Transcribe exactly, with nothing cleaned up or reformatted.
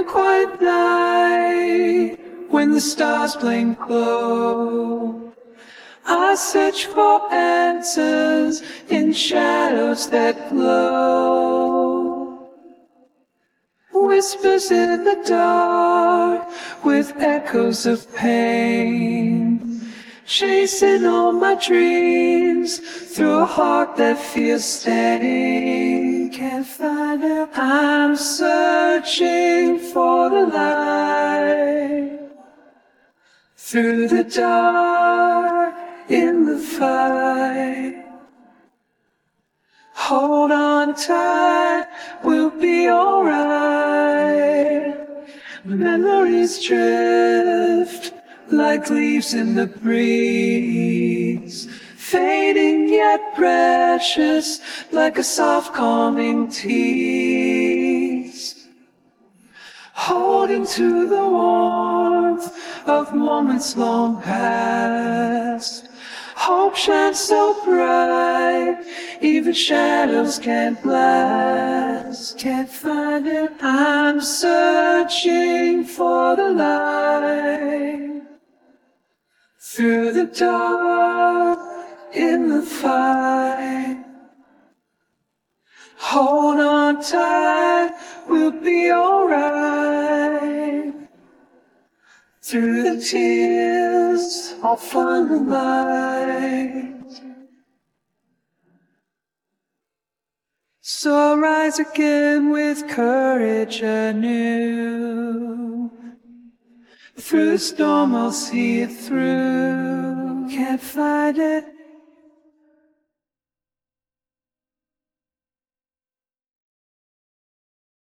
quiet night, when the stars blink low, I search for answers in shadows that glow. Whispers in the dark with echoes of pain, chasing all my dreams through a heart that feels stained. Can't find it, I'm searching for the light. Through the dark, in the fight, hold on tight, we'll be alright. Memories drift like leaves in the breeze, fading yet precious, like a soft calming tease. Holding to the warmth of moments long past, hope shines so bright, even shadows can't blast. Can't find it, I'm searching for the light. Through the dark, in the fight, hold on tight, we'll be alright. Through the tears, I'll find the light. So I'll rise again with courage anew. Through the storm I'll see it through. Can't find it,